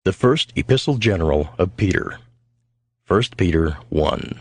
The First Epistle General of Peter. 1 Peter 1.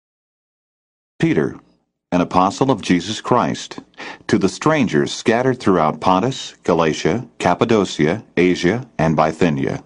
Peter, an apostle of Jesus Christ, to the strangers scattered throughout Pontus, Galatia, Cappadocia, Asia, and Bithynia,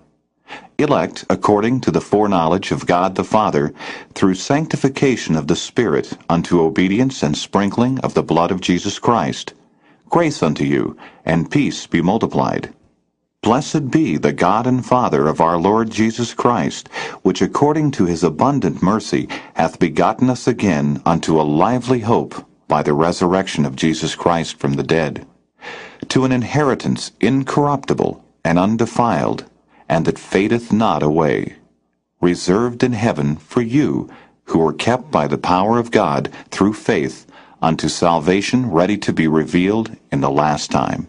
elect according to the foreknowledge of God the Father, through sanctification of the Spirit, unto obedience and sprinkling of the blood of Jesus Christ, grace unto you, and peace be multiplied. Blessed be the God and Father of our Lord Jesus Christ, which according to his abundant mercy hath begotten us again unto a lively hope by the resurrection of Jesus Christ from the dead, to an inheritance incorruptible and undefiled, and that fadeth not away, reserved in heaven for you, who are kept by the power of God through faith unto salvation ready to be revealed in the last time.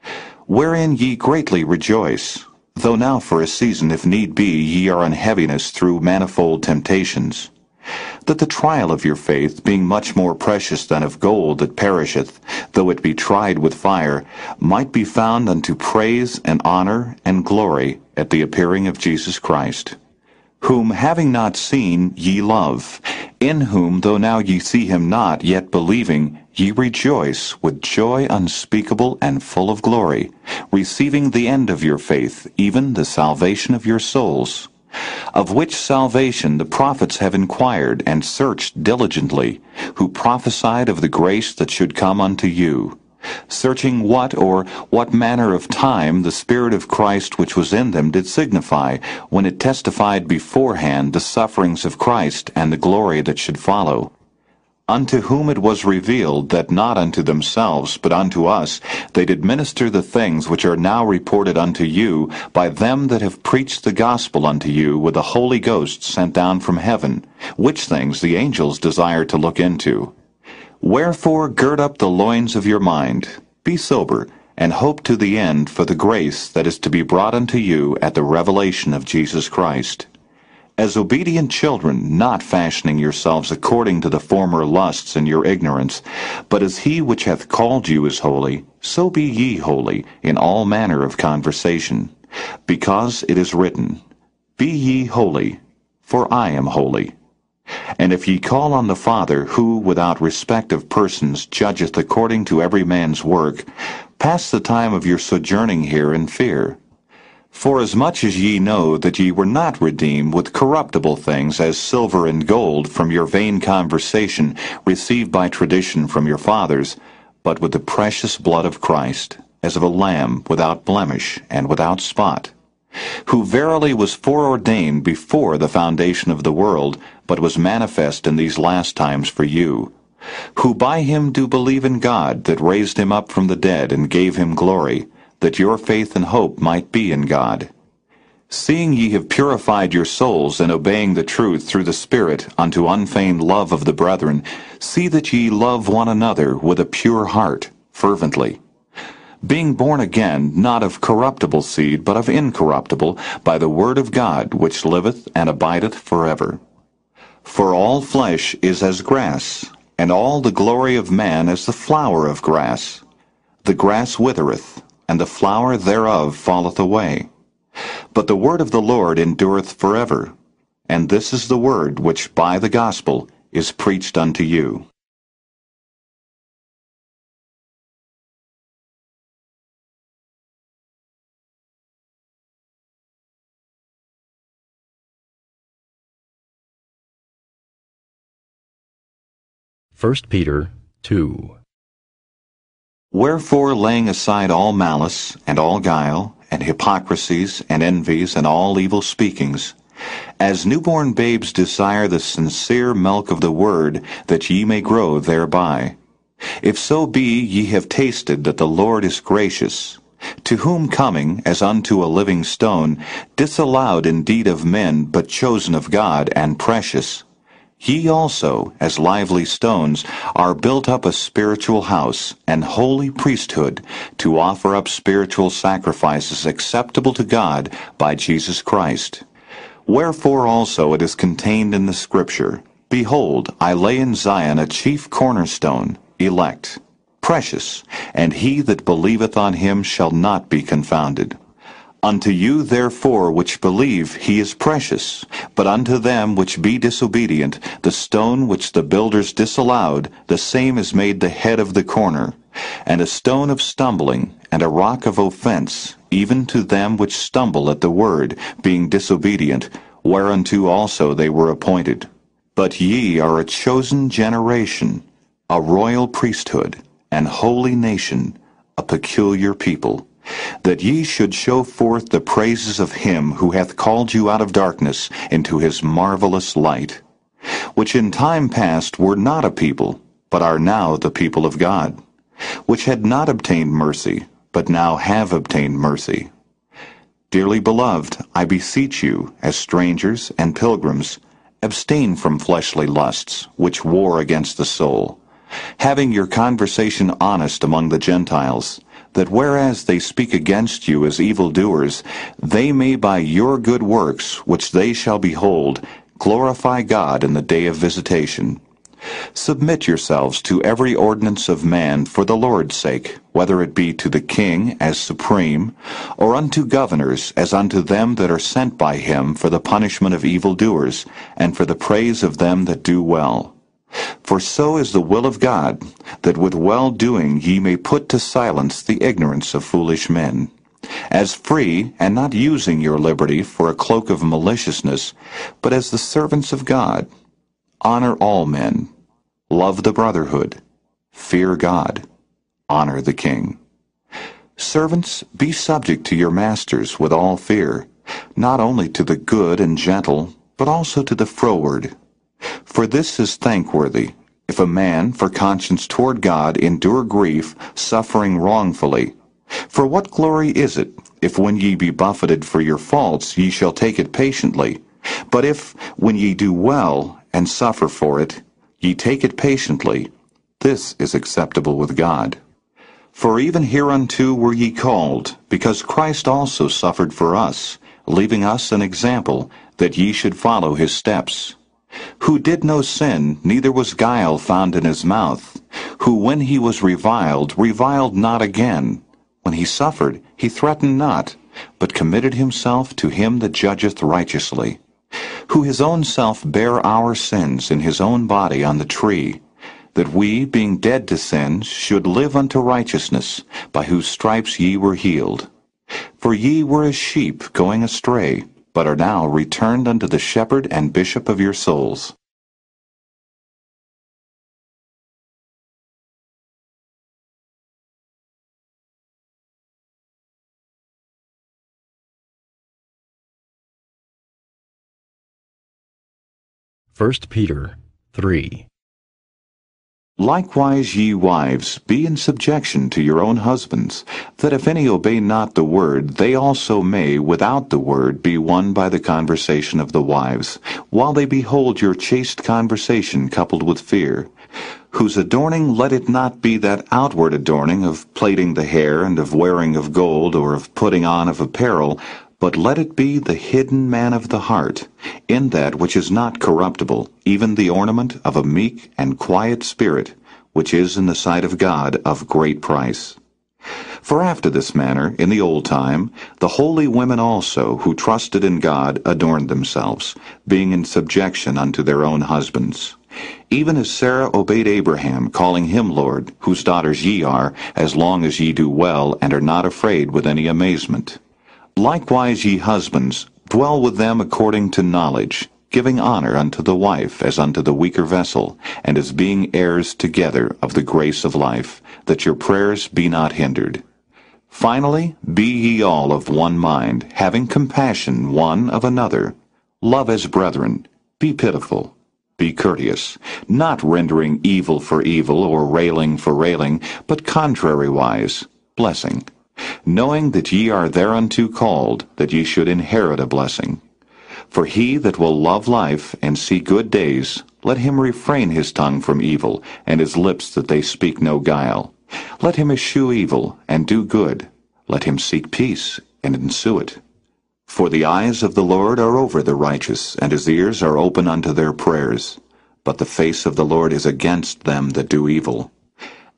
Wherein ye greatly rejoice, though now for a season, if need be, ye are in heaviness through manifold temptations, that the trial of your faith, being much more precious than of gold that perisheth, though it be tried with fire, might be found unto praise and honor and glory at the appearing of Jesus Christ, whom having not seen ye love, in whom, though now ye see him not, yet believing, ye rejoice with joy unspeakable and full of glory, receiving the end of your faith, even the salvation of your souls, of which salvation the prophets have inquired and searched diligently, who prophesied of the grace that should come unto you, searching what manner of time the Spirit of Christ which was in them did signify, when it testified beforehand the sufferings of Christ and the glory that should follow. Unto whom it was revealed that not unto themselves, but unto us, they did minister the things which are now reported unto you by them that have preached the gospel unto you with the Holy Ghost sent down from heaven, which things the angels desire to look into. Wherefore gird up the loins of your mind, be sober, and hope to the end for the grace that is to be brought unto you at the revelation of Jesus Christ. As obedient children, not fashioning yourselves according to the former lusts in your ignorance, but as he which hath called you is holy, so be ye holy in all manner of conversation. Because it is written, Be ye holy, for I am holy. And if ye call on the Father, who without respect of persons judgeth according to every man's work, pass the time of your sojourning here in fear. Forasmuch as ye know that ye were not redeemed with corruptible things as silver and gold from your vain conversation received by tradition from your fathers, but with the precious blood of Christ, as of a lamb without blemish and without spot, who verily was foreordained before the foundation of the world, but was manifest in these last times for you, who by him do believe in God, that raised him up from the dead and gave him glory, that your faith and hope might be in God. Seeing ye have purified your souls in obeying the truth through the Spirit unto unfeigned love of the brethren, see that ye love one another with a pure heart, fervently, being born again, not of corruptible seed, but of incorruptible, by the word of God, which liveth and abideth forever. For all flesh is as grass, and all the glory of man as the flower of grass. The grass withereth, and the flower thereof falleth away. But the word of the Lord endureth forever. And this is the word which by the gospel is preached unto you. First Peter 2. Wherefore, laying aside all malice, and all guile, and hypocrisies, and envies, and all evil speakings, as newborn babes desire the sincere milk of the word, that ye may grow thereby. If so be ye have tasted that the Lord is gracious, to whom coming, as unto a living stone, disallowed indeed of men, but chosen of God, and precious, ye also, as lively stones, are built up a spiritual house, and holy priesthood, to offer up spiritual sacrifices acceptable to God by Jesus Christ. Wherefore also it is contained in the Scripture, Behold, I lay in Zion a chief cornerstone, elect, precious, and he that believeth on him shall not be confounded. Unto you therefore which believe he is precious, but unto them which be disobedient, the stone which the builders disallowed, the same is made the head of the corner, and a stone of stumbling, and a rock of offense, even to them which stumble at the word, being disobedient, whereunto also they were appointed. But ye are a chosen generation, a royal priesthood, an holy nation, a peculiar people, that ye should show forth the praises of him who hath called you out of darkness into his marvelous light, which in time past were not a people, but are now the people of God, which had not obtained mercy, but now have obtained mercy. Dearly beloved, I beseech you, as strangers and pilgrims, abstain from fleshly lusts, which war against the soul, having your conversation honest among the Gentiles, that whereas they speak against you as evildoers, they may by your good works, which they shall behold, glorify God in the day of visitation. Submit yourselves to every ordinance of man for the Lord's sake, whether it be to the king as supreme, or unto governors as unto them that are sent by him for the punishment of evildoers, and for the praise of them that do well. For so is the will of God, that with well-doing ye may put to silence the ignorance of foolish men. As free, and not using your liberty for a cloak of maliciousness, but as the servants of God. Honor all men. Love the brotherhood. Fear God. Honor the king. Servants, be subject to your masters with all fear, not only to the good and gentle, but also to the froward. For this is thankworthy, if a man for conscience toward God endure grief, suffering wrongfully. For what glory is it, if when ye be buffeted for your faults ye shall take it patiently? But if, when ye do well, and suffer for it, ye take it patiently, this is acceptable with God. For even hereunto were ye called, because Christ also suffered for us, leaving us an example, that ye should follow his steps. Who did no sin, neither was guile found in his mouth, who when he was reviled, reviled not again. When he suffered, he threatened not, but committed himself to him that judgeth righteously, who his own self bare our sins in his own body on the tree, that we, being dead to sins, should live unto righteousness, by whose stripes ye were healed. For ye were as sheep going astray, but are now returned unto the shepherd and bishop of your souls. First Peter 3. Likewise ye wives, be in subjection to your own husbands, that if any obey not the word, they also may without the word be won by the conversation of the wives, while they behold your chaste conversation coupled with fear, whose adorning let it not be that outward adorning of plaiting the hair and of wearing of gold or of putting on of apparel, but let it be the hidden man of the heart, in that which is not corruptible, even the ornament of a meek and quiet spirit, which is in the sight of God of great price. For after this manner, in the old time, the holy women also, who trusted in God, adorned themselves, being in subjection unto their own husbands. Even as Sarah obeyed Abraham, calling him Lord, whose daughters ye are, as long as ye do well, and are not afraid with any amazement. Likewise ye husbands, dwell with them according to knowledge, giving honor unto the wife as unto the weaker vessel, and as being heirs together of the grace of life, that your prayers be not hindered. Finally, be ye all of one mind, having compassion one of another. Love as brethren, be pitiful, be courteous, not rendering evil for evil or railing for railing, but contrariwise, blessing, knowing that ye are thereunto called, that ye should inherit a blessing. For he that will love life and see good days, let him refrain his tongue from evil, and his lips that they speak no guile. Let him eschew evil, and do good. Let him seek peace, and ensue it. For the eyes of the Lord are over the righteous, and his ears are open unto their prayers. But the face of the Lord is against them that do evil.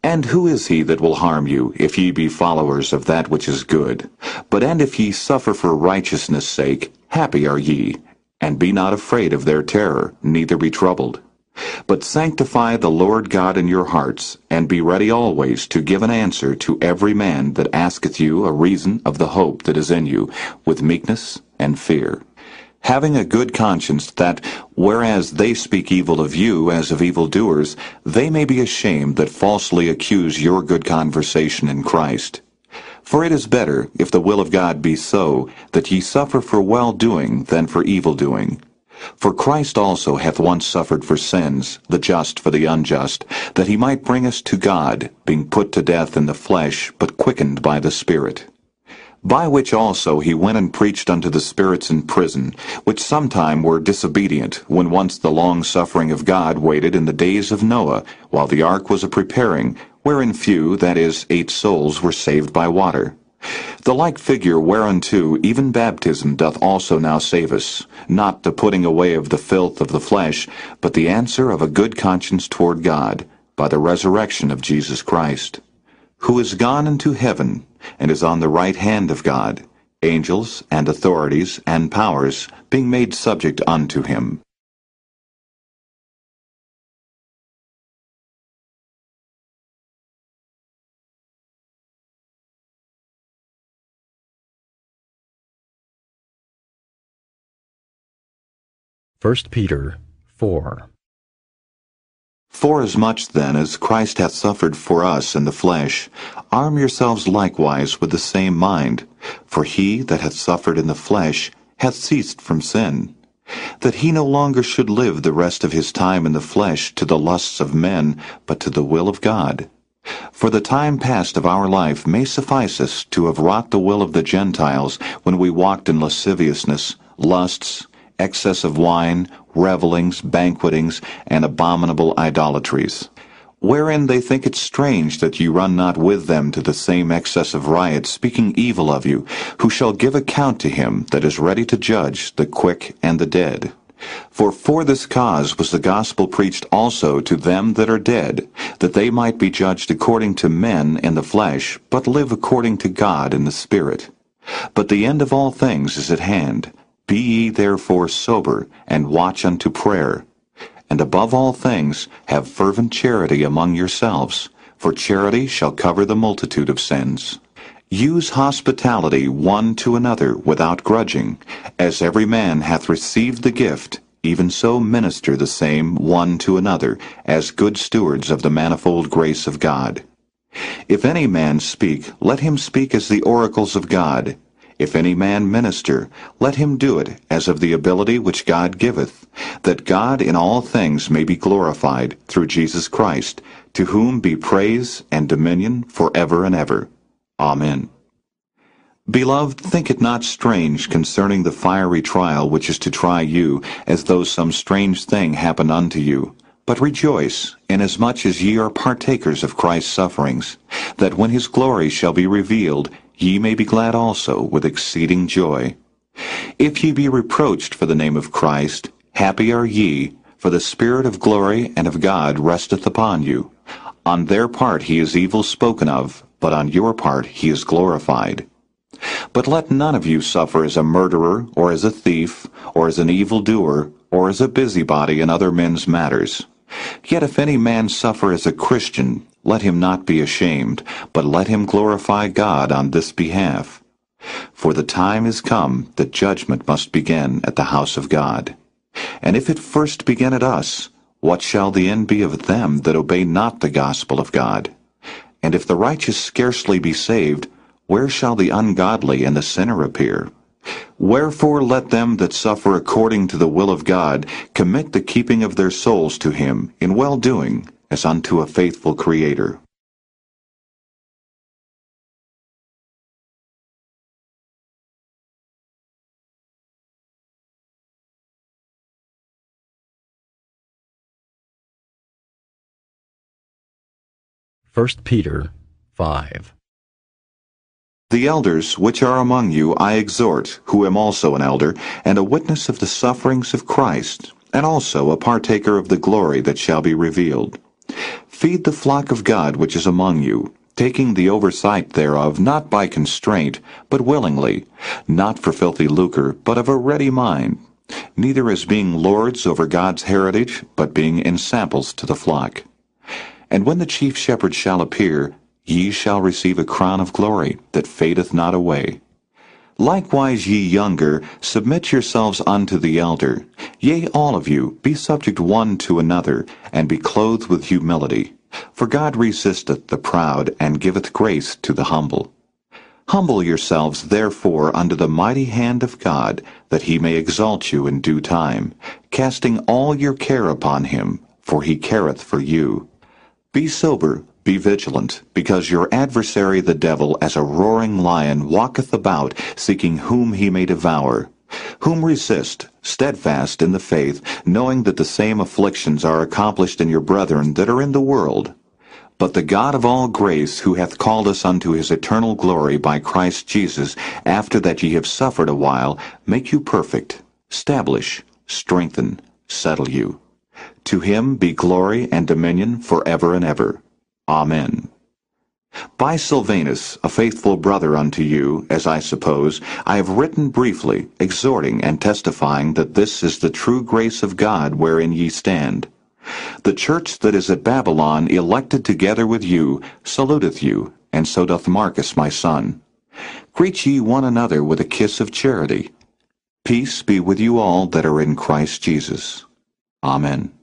And who is he that will harm you, if ye be followers of that which is good? But and if ye suffer for righteousness' sake, happy are ye. And be not afraid of their terror, neither be troubled. But sanctify the Lord God in your hearts, and be ready always to give an answer to every man that asketh you a reason of the hope that is in you, with meekness and fear. Having a good conscience, that, whereas they speak evil of you as of evildoers, they may be ashamed that falsely accuse your good conversation in Christ. For it is better, if the will of God be so, that ye suffer for well-doing than for evil-doing. For Christ also hath once suffered for sins, the just for the unjust, that he might bring us to God, being put to death in the flesh, but quickened by the Spirit. By which also he went and preached unto the spirits in prison, which sometime were disobedient, when once the long suffering of God waited in the days of Noah, while the ark was a-preparing, wherein few, that is, 8 souls, were saved by water. The like figure whereunto even baptism doth also now save us, not the putting away of the filth of the flesh, but the answer of a good conscience toward God, by the resurrection of Jesus Christ, who is gone into heaven, and is on the right hand of God, angels and authorities and powers being made subject unto him. First Peter 4. Forasmuch then as Christ hath suffered for us in the flesh, arm yourselves likewise with the same mind. For he that hath suffered in the flesh hath ceased from sin, that he no longer should live the rest of his time in the flesh to the lusts of men, but to the will of God. For the time past of our life may suffice us to have wrought the will of the Gentiles, when we walked in lasciviousness, lusts, excess of wine, revellings, banquetings, and abominable idolatries, wherein they think it strange that ye run not with them to the same excess of riot, speaking evil of you, who shall give account to him that is ready to judge the quick and the dead. For this cause was the gospel preached also to them that are dead, that they might be judged according to men in the flesh, but live according to God in the Spirit. But the end of all things is at hand. Be ye therefore sober, and watch unto prayer. And above all things, have fervent charity among yourselves, for charity shall cover the multitude of sins. Use hospitality one to another without grudging. As every man hath received the gift, even so minister the same one to another, as good stewards of the manifold grace of God. If any man speak, let him speak as the oracles of God. If any man minister, let him do it as of the ability which God giveth, that God in all things may be glorified through Jesus Christ, to whom be praise and dominion for ever and ever. Amen. Beloved, think it not strange concerning the fiery trial which is to try you, as though some strange thing happened unto you. But rejoice, inasmuch as ye are partakers of Christ's sufferings, that when his glory shall be revealed, ye may be glad also with exceeding joy. If ye be reproached for the name of Christ, happy are ye, for the Spirit of glory and of God resteth upon you. On their part he is evil spoken of, but on your part he is glorified. But let none of you suffer as a murderer, or as a thief, or as an evildoer, or as a busybody in other men's matters. Yet if any man suffer as a Christian, let him not be ashamed, but let him glorify God on this behalf. For the time is come that judgment must begin at the house of God. And if it first begin at us, what shall the end be of them that obey not the gospel of God? And if the righteous scarcely be saved, where shall the ungodly and the sinner appear? Wherefore let them that suffer according to the will of God commit the keeping of their souls to him in well-doing, as unto a faithful Creator. First Peter 5. The elders which are among you I exhort, who am also an elder, and a witness of the sufferings of Christ, and also a partaker of the glory that shall be revealed. Feed the flock of God which is among you, taking the oversight thereof not by constraint, but willingly, not for filthy lucre, but of a ready mind, neither as being lords over God's heritage, but being ensamples to the flock. And when the chief shepherd shall appear, ye shall receive a crown of glory that fadeth not away. Likewise ye younger, submit yourselves unto the elder. Yea, all of you, be subject one to another, and be clothed with humility. For God resisteth the proud, and giveth grace to the humble. Humble yourselves therefore under the mighty hand of God, that he may exalt you in due time, casting all your care upon him, for he careth for you. Be sober, be vigilant, because your adversary the devil as a roaring lion walketh about, seeking whom he may devour. Whom resist, steadfast in the faith, knowing that the same afflictions are accomplished in your brethren that are in the world. But the God of all grace, who hath called us unto his eternal glory by Christ Jesus, after that ye have suffered a while, make you perfect, establish, strengthen, settle you. To him be glory and dominion for ever and ever. Amen. By Silvanus, a faithful brother unto you, as I suppose, I have written briefly, exhorting and testifying that this is the true grace of God wherein ye stand. The church that is at Babylon, elected together with you, saluteth you, and so doth Marcus my son. Greet ye one another with a kiss of charity. Peace be with you all that are in Christ Jesus. Amen.